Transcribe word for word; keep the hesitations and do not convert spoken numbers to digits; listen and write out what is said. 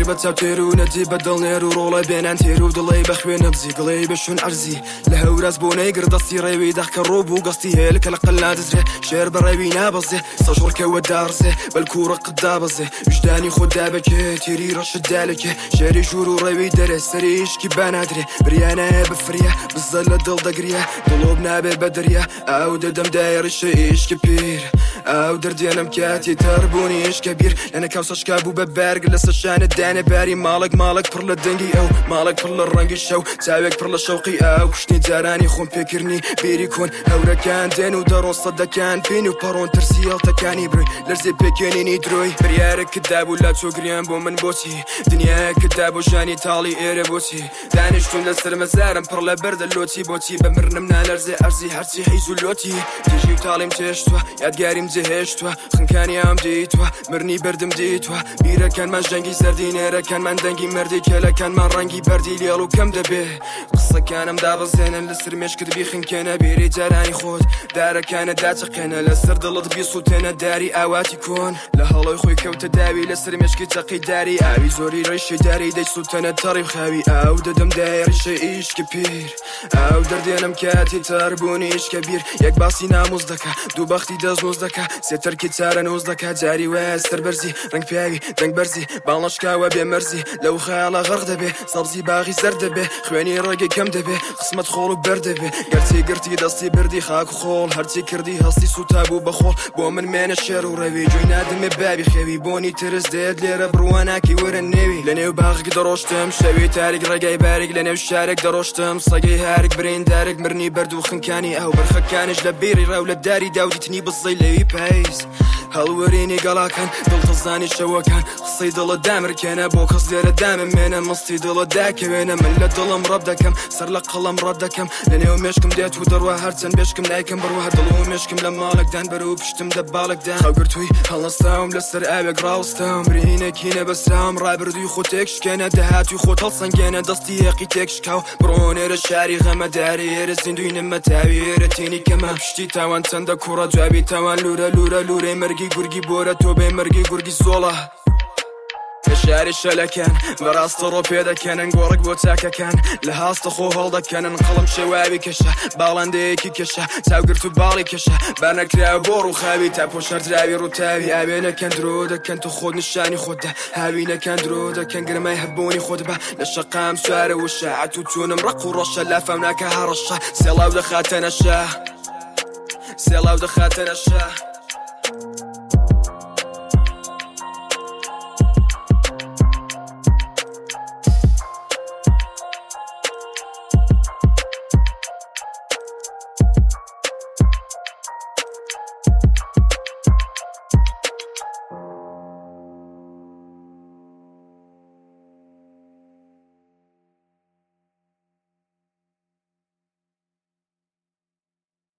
تیر بە چاو تێر و نەجی بەدڵ نێر و ڕۆڵە بێنان تێر و دڵی بەخوێ نەبزی گڵێ بەشون ئەرزی لە هەوراز بۆ نەیگر دەستی ڕێوی دەخکە ڕۆ بوو گەستی هێل کە لە قەل نادزرێ شێر بەڕێوی نابەزێ سەژۆڕکەوە دارزێ بەلکوڕە قدا بەزێ وجدانی خۆدا بکێ تێری ڕەشت دالەکێ شێری ژوور و ڕێوی دەرێ سەری عیشکی بانادرێ بریانایە بفریە بزە لە دڵ دەگریە دڵۆب نابێ بە دەریا ئاو دەدەم دایڕیشە عیشکی پیر ئاو دەردێنم کاتی تەربوونی عیشکە بیر لەنە کاوسەشکا بوو بە بەرگ لە سەشانە دانێ باری ماڵک ماڵک پڕ لە دەنگی ئەو ماڵک پڕ لە ڕەنگی شەو چاوێک پڕ لە شەوقی ئاو کوشتنی جارانی خۆم پێکردنی بیری کۆن هەورەکان دێن و دەڕۆ سەدەکان پێین و پەڕۆن ترسی هەڵتەکانی بڕووی لەرزێ پێکێنینی درۆی بریارە کدا بوو لا چۆگریان بۆ من بۆچی دنیای کدا بۆ ژانی تاڵی ئێرە بۆچی دانیشتون لەسەر مەزارم پڕ لە بەردە لۆتی بۆچی بە مرنم نالەرزێ ئەرزی هەرچی حیز و لۆتی تێژی و تاڵیم تێشتووە یادگاریم جێهێشتووە خنکانی ئام دیتووە مرنی بەردم دیتووە بیرەکانمان ژەنگی زەردی نێرەکانمان دەنگی مردی کێلەکانمان ڕەنگی بەردی لێڵ و کەم دەبێ قسەکانم دابەزێنن لەسەر مێشکرد بیخنکێنە بیری جارانی خۆت دارەکانە داچەقێنە لەسەر دڵت بیسووتێنە داری ئاواتی کۆن لە هەڵۆی خۆی کەوتە داوی لەسەر مێشکی چەقی داری ئاوی زۆری ڕێشی داری دەیسووتەنە تەڕی خاوی ئاو دەدەم دایڕیشە ئیشکی پیر ئاو دەردێنم کاتی تەربوونی عیشکە بیر یەک باسی نامۆز دەکا دوو بەختی دەستنۆز دەکا سێتەرکی چارە نۆز دەکا جاری وایە سەر بەرزی ڕنگ پیاوی دەنگ بەرزی باڵەشکاوە بێمەرزی لەو خەیاڵە غەڕ دەبێ سەبزی باغی سەر دەبێ خوێنی ڕێگەی کەم دەبێ قسمەت خۆڵ و بەردەبێ گەرچی گرتی دەستی بردی خاک و خۆڵ هەرچی کردی هەستی سوتا بوو بەخۆڵ بۆ من مێنە شێر و ڕەوی جوی نادمێ بابی خەوی بۆنی ترس دێت لێرە بڕواناکی وەرە نێوی لە نێو باغی دەڕۆشتم شەوی تاریک ڕێگای باریک لە نێو شارێک دەڕۆشتم سەگەی هارێک برین دارێک مرنی بەرد و خنکانی ئەو بەرخەکانش لە بیری ڕاو لە داری داودیتنی بزەی لەوی پاییز هەڵوەرێنی گەڵاکان دڵتەزانی شەوەکان قسەی دڵە دامرکێنە بۆ کەس لێرە داممێنە مەستی دڵە داکەوێنە من لە دڵم ڕەب دەکەم سەر لە قەڵم ڕەت دەکەم لە نێو مێشکم دێت و دەڕوا هەرچەند بێشکم نایکەم بڕوە دڵ و مێشکم لە ماڵێکدان بەرە و پشتم دە باڵێکدان خەوگرتووی هەڵنەستاوم لەسەر ئاوێک ڕاوستام برینێکی نەبەستام ڕابردووی خۆ تێکشکێنە دەهاتووی خۆت هەڵسەنگێنە دەستی یەقی تێکشکاو بڕۆنێرە شاری غەمەداری ئێرە زیندوی نمەتاوی ئێرە تێنی کەمە پشتی تاوان چەندە کوڕە جوابی تاوان لورە لورە لورەی مەرگی گورگی بۆرە تۆ بێ مەرگی گورگی زۆڵە شاری شەلەکان بەڕاستە ڕۆ پێدەکەنن گۆڕک بۆ چاکەکان لە هاستە خۆ هەڵدەکەنن قەڵم شێواوی کەشە باڵندەیەکی کەشە چاوگرت و باڵی کەشە بانەکراوە بۆ ڕووخاوی تا پۆشەردراوی ڕووتاوی ئاوێنەکەن درۆ دەکەن تو خۆت نیشانی خۆتدا هاوینەکان درۆ دەکەن گرمای هەبوونی خۆت بە لە شەقام سوارە وشە عەت و چوونم ڕق و ڕەشە لافەم ناکە هەڕەشە سێڵاو دەخاتە نەشە سێڵاو دەخاتە نەشە